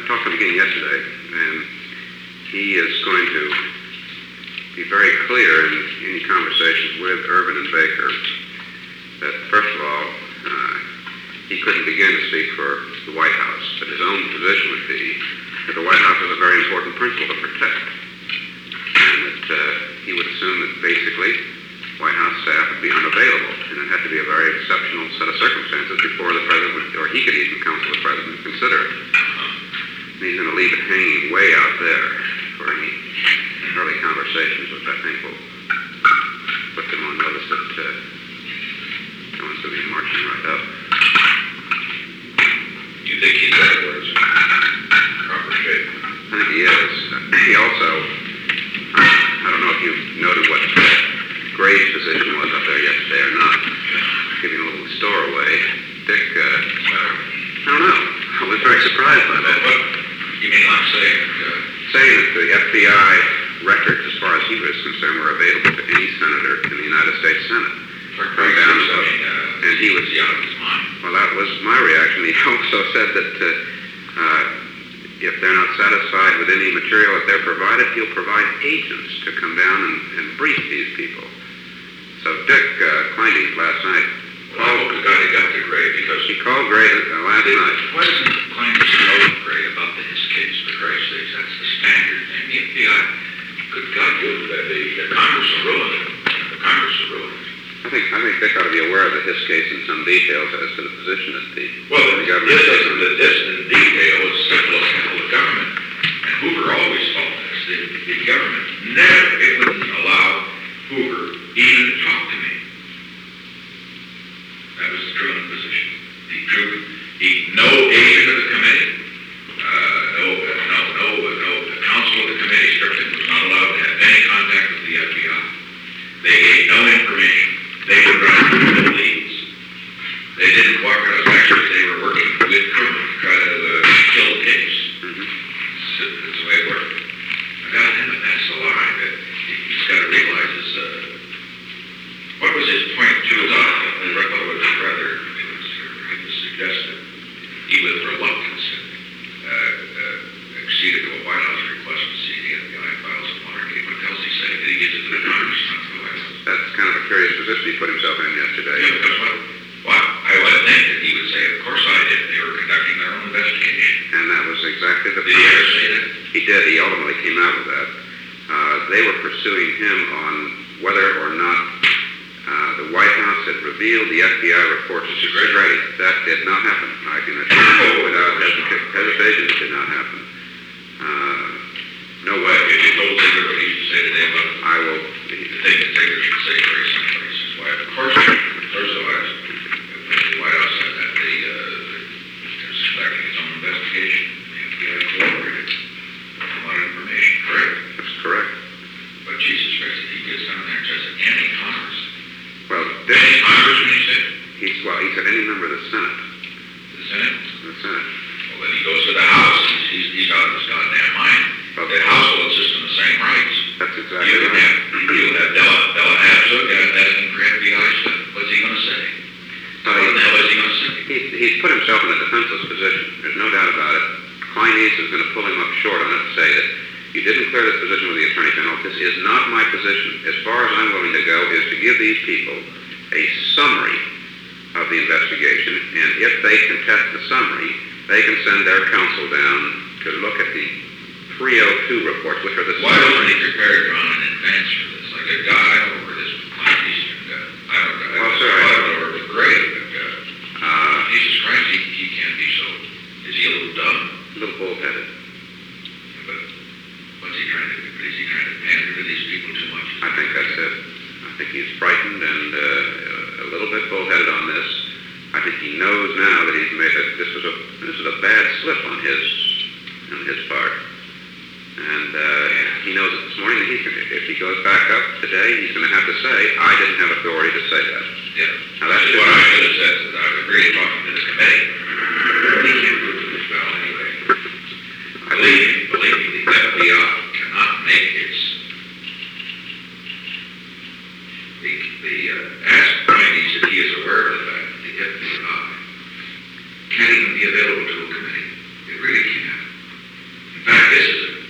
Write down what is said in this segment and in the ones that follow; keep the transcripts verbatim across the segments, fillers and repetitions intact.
talked to him again yesterday, and he is going to be very clear in any conversations with Irvin and Baker that, first of all, uh, he couldn't begin to speak for the White House, but his own position would be that the White House is a very important principle to protect, and that uh, he would assume that basically White House staff would be unavailable, and it had to be a very exceptional set of circumstances before the president would, or he could even counsel the president to consider it. And he's going to leave it hanging way out there for any early conversations, which I think will put them on notice that uh, someone's going to be marching right up. You think he's got words in proper shape? I think he is. He also, I don't know if you noted what Gray's position was up there yesterday or not. Giving a little stowaway. Dick, uh, I don't know. I was very surprised by that. What? You mean like saying? Uh, saying that the F B I records, as far as he was concerned, were available to any senator in the United States Senate. For Craig down so, uh, and he was out of his mind. Well, that was my reaction. He also said that uh, uh, if they're not satisfied with any material that they're provided, he'll provide agents to come down and, and brief these people. So Dick uh, Kleine last night. Well, I hope to God he got to Gray, because he called Gray uh, last it, night. Why doesn't Kleine know Gray about the, his case, for Christ's sake? That's the standard thing. The F B I, good God, you, that the, the Congress will ruin it. The Congress will ruin it. I think I think Dick ought to be aware of his case in some details as to the position that the, well, the government this takes. isn't the this in detail. It's simple as hell. The government, and Hoover always fought this. The, the government never, it wouldn't allow Hoover even to talk to me. That was the Truman position. The Truman, he, no agent of the committee, uh, no, no, no, no, the counsel of the committee strictly was not allowed to have any contact with the F B I. They gave no information. They were running no leads. They didn't cooperate. Actually, they were working with Truman to try to uh, kill the case. Mm-hmm. That's the way it worked. I got him, and that's the lie. That he's got to realize is, uh, what was his point to his audience? The record was rather, it was, it was suggested he with reluctance uh, uh, acceded to a White House request to see the F B I files of Watergate. What else he say? That he gives it to the Congress, not to the White House. That's kind of a curious position he put himself in yesterday. Yeah, because what? Well, I would think that he would say, of course I did. They were conducting their own investigation. And that was exactly the Did he ever say that? He did. He ultimately came out with that. Uh, they were pursuing him on whether or not uh, the White House had revealed the F B I reports to Segretti. That did not happen. I can assure you without hesitation, it did not happen. Uh, no way. If you told Tigger what he should say today about it, I will. the thing that Tigger should say very someplace is why, of course, there's the White House. The White House said that they, uh, they're conducting its own investigation. The F B I cooperated. A lot of information, correct? That's correct. But Jesus Christ, if he gets down there and says any Congress. Well, This, any Congress, when he said? He's, well, he said any member of the Senate. The Senate? The Senate. Well, then he goes to the House, and he's, he's out of his goddamn mind. But the House will insist on the same rights. That's exactly You can right. have, you can have Della, Della Abzug asking for F B I stuff. What's he going to say? Uh, What the hell is he going to say? He, he's put himself in a defenseless position. There's no doubt about it. Kleine is going to pull him up short on it and say that you didn't clear this position with the Attorney General. This is not my position. As far as I'm willing to go is to give these people a summary of the investigation, and if they contest the summary, they can send their counsel down to look at the three oh two reports, which are the... Why wasn't he prepared, John, in advance for this? Like a guy, I don't know where this was Clint Eastern guy. I don't know. Well, sir, I I- don't know where it was great, but uh, Uh, Jesus Christ, he, he can't be so... Is he a little dumb? a little bullheaded. But what's he trying to do? Is he trying to pander to these people too much? I think that's it. I think he's frightened and uh, a little bit bullheaded on this. I think he knows now that he's made a, this was a this is a bad slip on his on his part, and uh, he knows it this morning that he's gonna, if he goes back up today, he's going to have to say, "I didn't have authority to say that." Yeah. Now that's what I should have said. I would agree talking to the committee. He can't do this well anyway. Believe me, believe me, the F B I cannot make its the the uh, ask findings that he is aware of the fact that the F B I can't even be available to a committee. It really can't.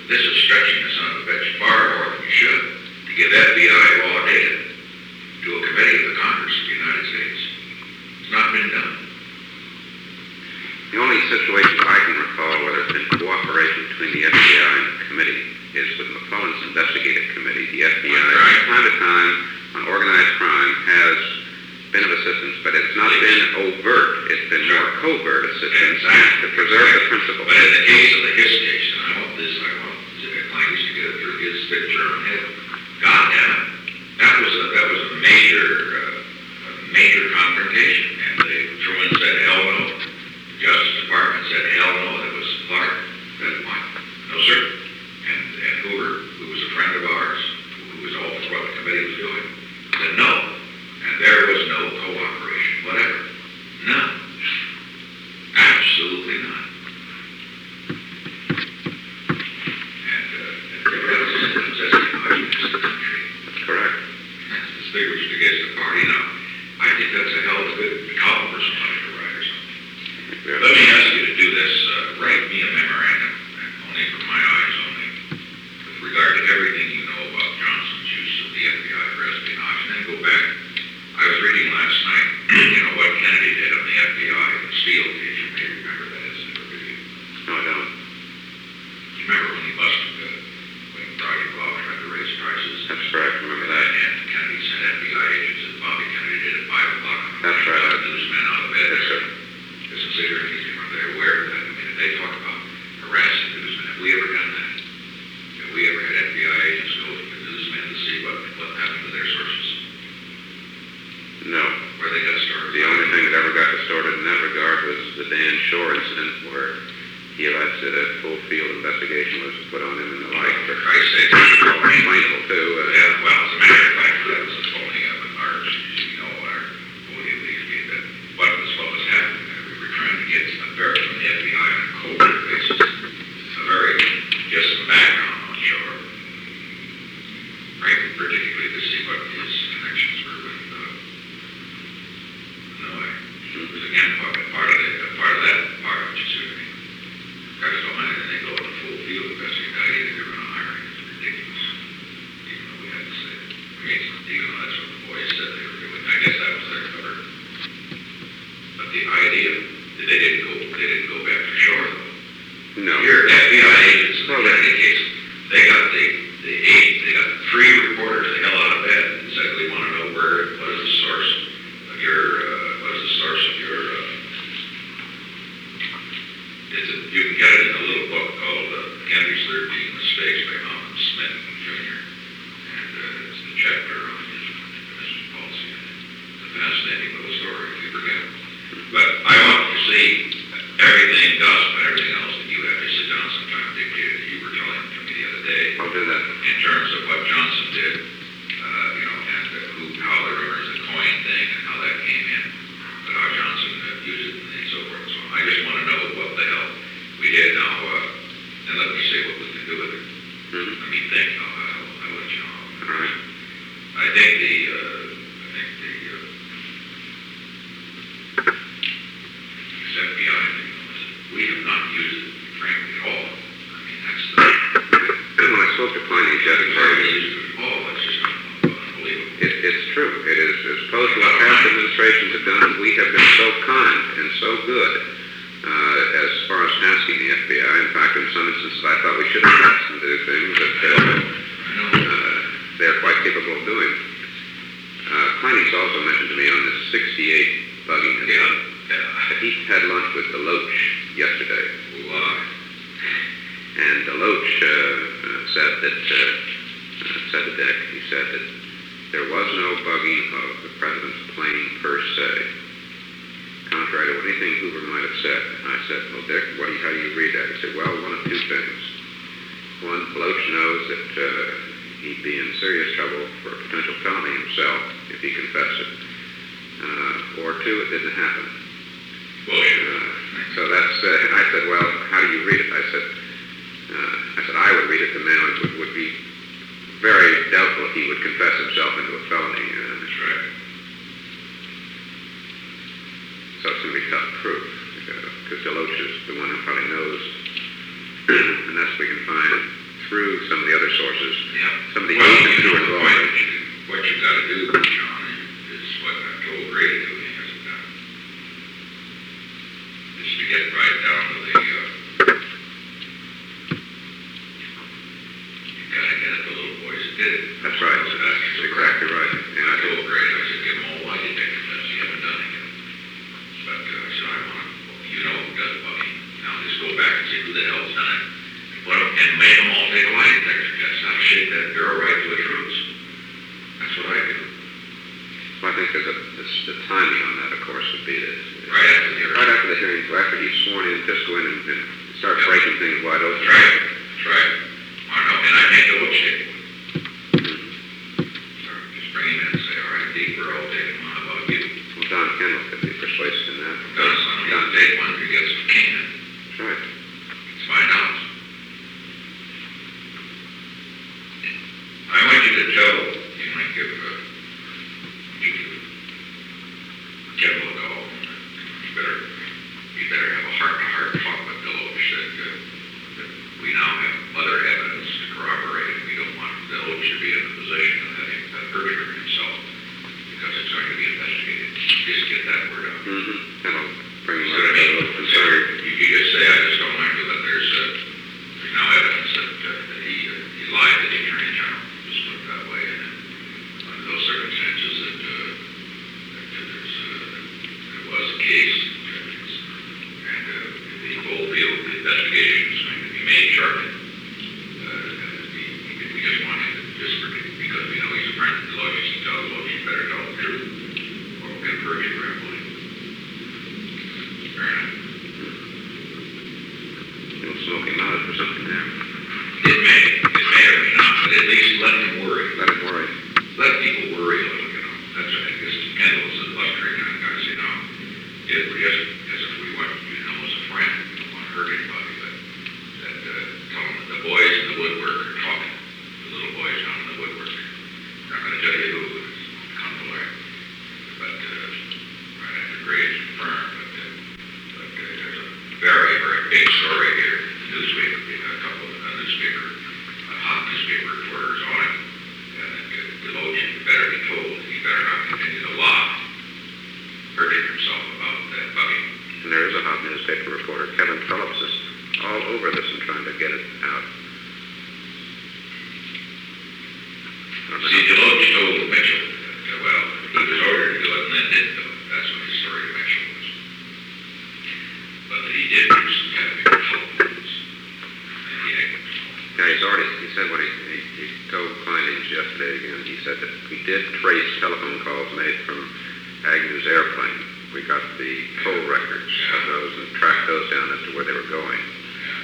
this is stretching the son of a bitch far more than we should to give F B I raw data to a committee of the Congress of the United States. It's not been done. The only situation I can recall where there's been cooperation between the F B I and the committee is with McClellan's investigative committee. The F B I, Right. from time to time, on organized crime, has been of assistance, but it's not been overt. It's been more covert assistance Exactly. to preserve the principle. But in the case of the Hiss station, I want this, I want Klein used to get it through his thick German head. God damn it. That was a, that was a major, uh, a major confrontation. And they, Truman said, hell no. The Justice Department said, hell no. That was Clark. Said, what? No, sir. And, and Hoover, who was a friend of ours, who was all for what the committee was doing, said no. And there was no cooperation, whatever. None. Absolutely none. And, uh, and that's just communist country. That's correct. That's distinguished against the party. Now, I think that's a hell of a good column for somebody to write or something. Yeah. Let me ask you to do this, uh, write me a memorandum, and only for my eyes only, with regard to everything you know about Johnson's use of the F B I for espionage, and then go back. I was reading last night, you know, what Kennedy did on the F B I, the Steele case. You may remember that as a video. No, I don't. You remember when he busted, uh, when Brodie Bob tried to raise prices? That's correct. Remember that. And Kennedy sent F B I agents, and Bobby Kennedy did at five o'clock. on the That's morning, right. got the newsmen out of bed. Yes, sir. This is cigarette easy. Were they aware of that? I mean, if they talk about harassing newsmen, have we ever done that? Have we ever had F B I agents go to the newsmen to see what, what happened to their sources? No. Where they got started? The only thing that ever got distorted in that regard was the Dan Shore incident, where he alleged that a full field investigation was put on him and the like. For Christ's sake, All explainable too. Uh, yeah, well, as a matter of fact, that was the phony of an ours, you know, our phony of the, that what was, what was happening, that we were trying to get a very from the F B I on a covert basis, a very, just some background on Shore, right, particularly to see what his connections were with, uh, Noah. It was again part, part of the, part of that part of what you said. Guys don't mind that they go in full field investigating, they're going to hire him. It's ridiculous. Even though we had to say it. I mean, even though that's what the boys said they were doing. I guess that was their cover. But the idea that they didn't go, they didn't go back to shore though. No. Your F B I agents in the Kennedy case, they got the, the eight, they got three reporters the hell out of bed and said, we want to know where, what is the source of your, uh, what is the source of your, uh, it's a, you can get it in a little book called uh, Kennedy's thirteen Mistakes by Malcolm Smith Junior And uh, it's the chapter on his commission policy. It's a fascinating little story if you forget it. But I want to see everything, gossip and everything else that you have to sit down sometime and dictate that you were telling to me the other day. I'll do that. In terms of what Johnson did, uh, you know, and uh, who, how the rumors, the coin thing, and how that came in, but how Johnson uh, used it and so forth and so on. I just want to know what the hell we did now, uh, and let me see what we can do with it. Mm-hmm. Let me think. I'll, I'll, I'll let you know. All right. I think the, uh, I think the, uh, this F B I thing, we have not used it, frankly, at all. I mean, that's the, When I spoke to Pliny we Judge, hardly used it at all. It's just unbelievable. it, it's true. It is, as opposed to what past administrations have done, we have been so kind and so good uh, as far as tasking the F B I. In fact, in some instances, I thought we should have asked them to do things that uh, uh, they're quite capable of doing. Uh, Kleiny's also mentioned to me on this sixty-eight buggy Yeah, incident yeah. that he had lunch with DeLoach yesterday. Wow. And DeLoach uh, uh, said that, uh, uh, said to Dick, he said that there was no buggy of the president's plane per se, contrary to anything Hoover might have said. I said, well, Dick, what do you, how do you read that? He said, well, one of two things. One, DeLoach knows that uh, he'd be in serious trouble for a potential felony himself if he confessed it. Uh, or two, it didn't happen. Bullshit. Uh, so that's, uh, I said, well, how do you read it? I said, uh, I said, I would read it, the man would, would be very doubtful if he would confess himself into a felony. Uh, That's right. so it's going to be tough proof, because uh, DeLoach is the one who probably knows, unless we can find through some of the other sources, Yeah. some of the Well, agents you who know, are the involved. point, you- what you gotta do, John, is what I told Ray to do, he hasn't done. Is to get right down to the, uh, you gotta get at the little boys that did it. That's right. So That's exactly right. And I told Ray, I said, give them all lie detector tests, you haven't done it yet. But, uh, I said, I want, you know who does Bucky. Now just go back and see who the hell's done it. And put 'em- and make them all take a lie detector test. That'll shake that girl right to its roots. That's what I do. Well, I think that the, the, the timing on that, of course, would be this. Right after the hearing. Right after the hearing, so after he's sworn in, just go in and, and start Yeah. breaking things wide open. That's right, that's right. I know, and I make the look stick. Just bring him in and say, all right, Deke, we're all taking one, how about you? Well, Don Kendall could be persuasive in that. Don's son, he'll take one if he gets a can. That's right. Let's find out. I want you to tell, you might give, uh, give Kendall a call. You better, you better have a heart-to-heart talk with Deloach that, uh, that we now have other evidence to corroborate, and we don't want Deloach to be in the position of having uh, perjured himself, because it's going to be investigated. Just get that word out. Mm-hmm. That'll bring him See up what I to a mean? little So concern. you could just say, I just don't like it, but there's, uh, there's now evidence that, uh, that he, uh, he lied to the Attorney General, just put it that way, and then under those circumstances that, uh, that there's, uh, there was a case, and, uh, the whole field, the investigation is going to be made sharply. Uh, we, we just want him to, just for, because we know he's a friend of Deloach, he tell Deloach, you better tell the truth, or we'll get purged for everybody. Fair enough. You'll smoke him out for something there. It may, it may or may not, but at least let him worry. Let him worry. Let people worry a little, you know. That's what I guess Kendall's a luxury kind of guy, you know. If we just, as if we want you to know as a friend, we don't want to hurt anybody, but that, uh, tell them that the boys in the woodwork are talking. The little boys down in the woodwork. I'm not going to tell you who, it's come to light. But, uh, right after Graves confirmed, but, uh, but uh, there's a very, very big story here. Newspaper, a couple of uh, newspaper, uh, hot newspaper reporters on it. And uh, Deloach better be told that he better not continue to lie, hurting himself about that bugging. And there is a hot newspaper reporter, Kevin Phillips, is all over this and trying to get it out. I don't know See, how- Deloach told Mitchell that, uh, well, he was ordered to do it and then didn't do it. That's what his story to Mitchell was. But that he did do some kind of telephones. And he had, Yeah, he's already, he said what he, he, he told findings yesterday again. He said that we did trace telephone calls made from Agnew's airplane. We got the toll records of those and tracked those down as to where they were going. yeah.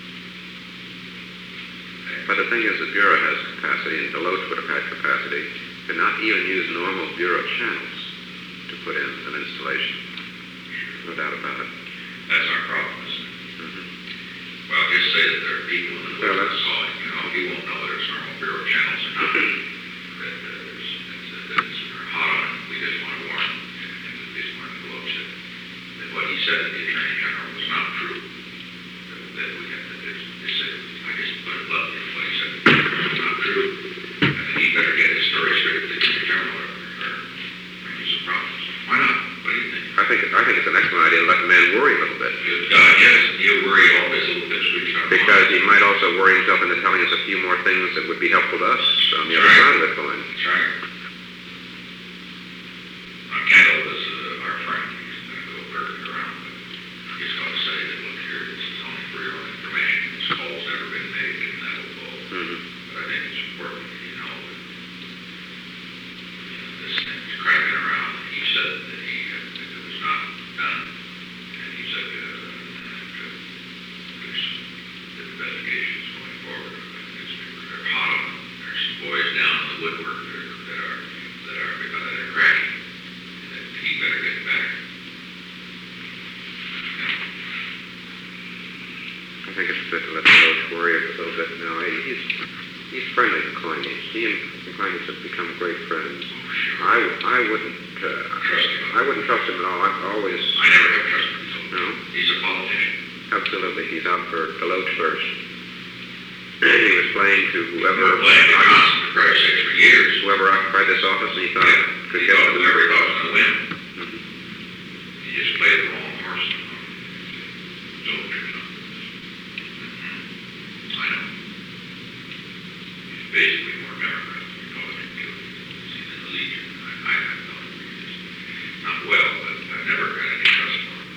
But the thing is, the Bureau has capacity, and Deloach would have had capacity, to not even use normal Bureau channels to put in an installation. No doubt about it. That's our problem, isn't it? Mm-hmm. Well, just say that there are people in the Well, woodwork that's- calling, you know, he won't know whether it's normal bureau channels or not. That, uh, there's, that's, uh, that's, they're hot on it. We just want to warn him, and, and we just want to Deloach that, that what he said to the Attorney General was not true. That, that we have to, it's, it's, uh, I just put it bluntly, what he said was not true. And that he better get his story straight to the Attorney General or, or bring you some problems. Why not? What do you think? I think, I think it's an excellent idea to let the man worry a little bit. Good God, yes, he'll worry all his little pipsqueaks on Because he might also worry himself into telling us a few more things that would be helpful to us on the other Right. side of the coin. That's right. Now, Kendall is uh, our friend. He's going to go lurking around, but he's going to say that, look here, this is only for your own information. This call's never been made, and that will go. Mm-hmm. But I think it's important that you know that you know, this thing's cranking around. He said that, he, uh, that it was not done, and he said uh, that uh, there's the investigations going forward. Newspaper, they're hot on it. There's some boys down in the woodwork that are that are that are, uh, that are cracking. That he better get back. I think it's good to let Deloach worry a little bit now. He- He's, he's friendly to Kleinies. He and Kleinies have become great friends. Oh, sure. I, I wouldn't, uh, Trust him. I wouldn't trust him at all. I've always, I never have trusted him. So No? he's a politician. absolutely, he's out for Deloach first. he was playing to We whoever, were playing the constant for Christ's sake for years. whoever occupied this office, and he thought Yeah, could he get thought to the whoever number. thought was gonna win. He just played the wrong horse. Soldiers. I know. He's basically more Democrat than Republican too. He's in the Legion. I, I have known him. He's not well, but I've never had any trust for him.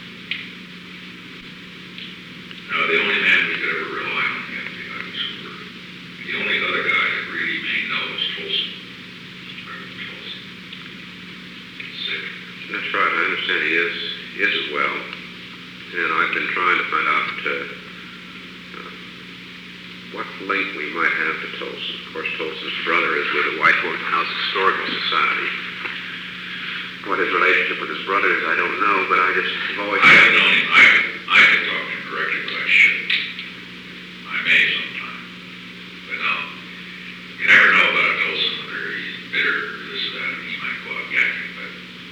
No, the only man we could ever rely on in the F B I was Hoover. The only other guy that really may know is Tolson. Reverend Tolson. Sick. That's right, I understand he is, he isn't well. And I've been trying to find out uh, uh, what link we might have to Tolson. Of course, Tolson's brother is with the White House Historical Society. What his relationship with his brother is, I don't know, but I just have always... I have known him. I, I can talk to him directly, but I shouldn't. I may sometime. But no, you never know about a Tolson, whether he's bitter or this or that, and he might go out yakking, but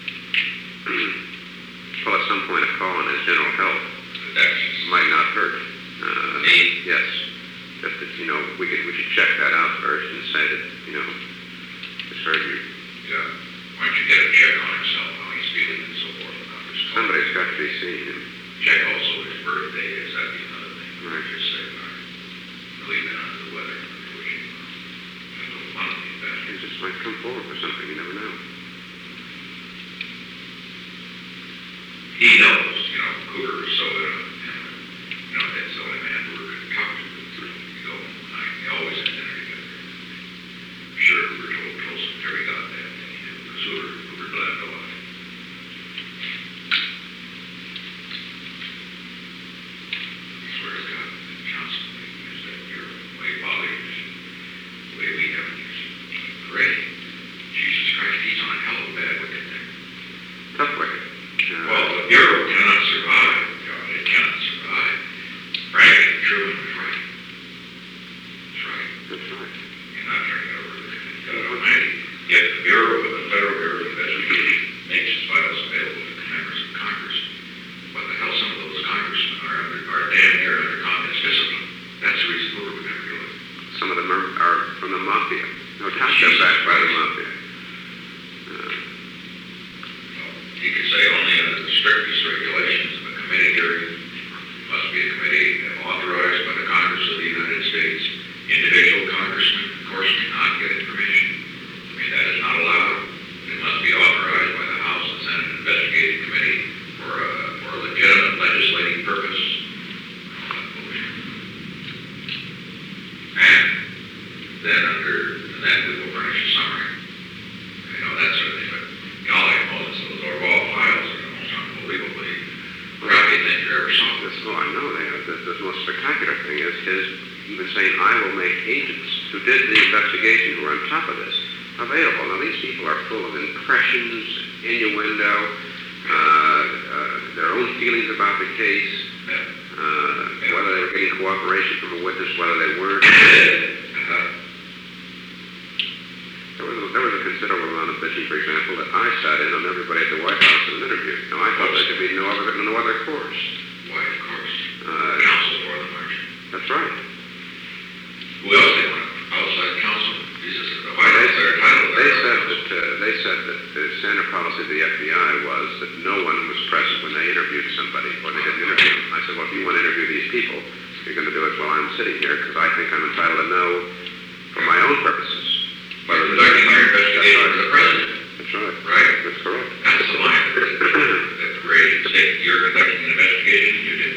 Well, at some point, a call on his general health that's... might not hurt. Uh, Me? Yes. Just that, you know, we could, we should check that out first and say that, you know, just heard you. Yeah. Why don't you get a check on himself, how he's feeling and so forth, and how he's talking. Somebody's got to be seeing him. Check also his birthday is, that'd be another thing. Right. Just say, all right, really been under the weather, unfortunately. A little fun with you, that. He just might come forward for something, you never know. He knows, you know, Cougar is so, uh, you know, that's the only man who could talk to him through, you go, I, they always had dinner together. I'm sure Cougar told Tolson Terry got that, and he knew, because Cougar, Cougar blabbed a lot. I swear to God, constantly, is that your way Bobby is, the way we have it, great. Jesus Christ, he's on a hell of a bad wicket there. Tough wicket. Uh, Well, the Bureau cannot survive, God, it cannot survive. Frank and Truman was right. That's right. That's right. You're not turning it over to the God Almighty. Yet the Bureau, the Federal Bureau of Investigation, makes its files available to the members of Congress. What the hell, some of those congressmen are, under, are damn near under communist discipline. That's the reason Hoover would never do it. Some of them are, are from the mafia. No, Tasha Jesus backed by the Christ. mafia. Uh, Well, you could say only under the strictest regulations of a committee hearing. It must be a committee authorized by the Congress of the United States. Individual congressmen, of course, cannot get information. I mean, that is not allowed. It must be authorized by the House and Senate Investigating Committee for a, for a legitimate legislating purpose. All that bullshit. And then under, and then we will furnish a summary. You know, that sort of thing. But golly, Moses, those are raw files are the most unbelievably crappy thing you ever saw. this, oh, I know they are. The, the most spectacular thing is his even saying, I will make agents who did the investigation, who are on top of this, available. Now, these people are full of impressions, innuendo, uh, uh, their own feelings about the case, Yeah. uh, whether they were getting cooperation from a witness, whether they weren't. Uh-huh. There was, a, there was a considerable amount of bitching, for example, that I sat in on everybody at the White House in an interview. Now, I thought there could be no other, no other course. Why, of course. Uh, Counsel for them, aren't you? That's right. Who else they want? Outside counsel? Jesus, the White They, House, they're entitled to they their said counsel. that uh, they said that the standard policy of the F B I was that no one was present when they interviewed somebody or they did an interview. I said, well, if you want to interview these people, you're going to do it while I'm sitting here because I think I'm entitled to know for my own purposes. By conducting your investigation for the president. That's right. Right. That's correct. That's the line that that the ratings say. You're conducting an investigation, you did.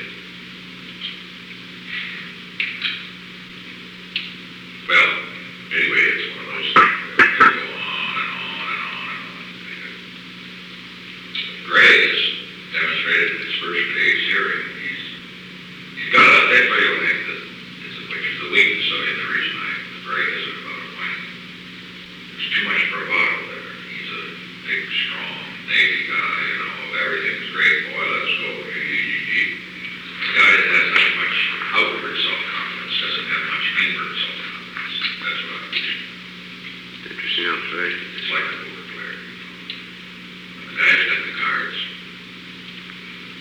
Well, anyway, it's one of those things that go on and on and on and on. Gray has demonstrated in his first day's hearing, he's, he's got a, that's why you think that it's a, which is the weakness of him, the reason I, the Gray isn't about appointing. There's too much bravado there. He's a big, strong Navy guy, you know, everything's great, boy, let's go, gee, gee, gee. The guy that has not much outward self-confidence doesn't have much inward self-confidence. That's what I'm teaching. Interesting observation. It's like a poker player, you know. When the guy's got the cards,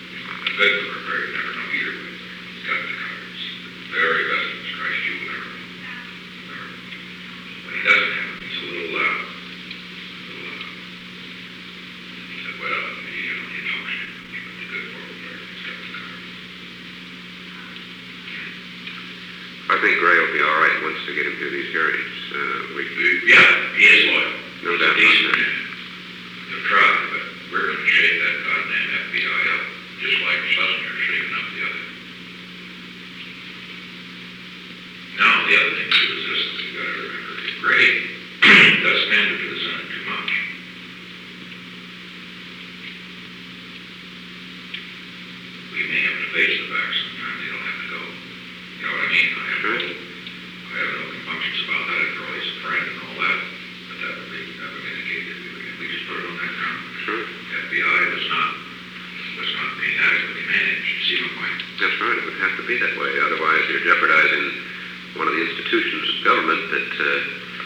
a good poker player, you never know either way. He's got the cards. The very best of his Christ you will ever know. I think Gray will be all right once they get him through these hearings. Uh, we, Yeah, he is loyal. No He's doubt a decent about that. man. They'll try, but we're gonna shake that goddamn F B I up, just like Schlessinger's shaking up the other. Now, the other thing too is this, you gotta remember, if Gray does pander to the Senate too much, we may have to face the fact sometimes they don't have to go. You know what I mean? I have no, I have no compunctions about that. After all, he's a friend and all that. But that would be, that would indicate that we, we just put it on that count. Sure. F B I was not, was not being adequately managed. You see my point? That's right. It would have to be that way. Otherwise, you're jeopardizing one of the institutions of government that. Uh,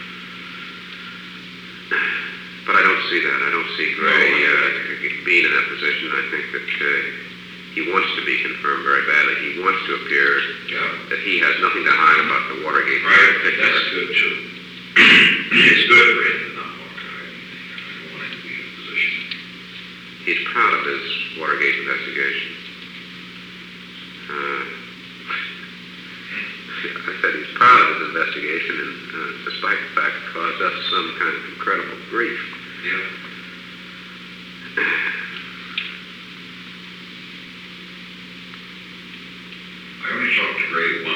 but I don't see that. I don't see Gray uh, being in that position. I think that uh, he wants to be confirmed very badly. He wants to appear Yeah. that he has nothing to hide about the Watergate. Right. That's good too. It's good for him to not want to hide anything. I don't want him to be in a position. He's proud of his Watergate investigation. Uh, I said he's proud of his investigation, and uh, despite the fact it caused us some kind of incredible grief. Yeah. I only talked to Gray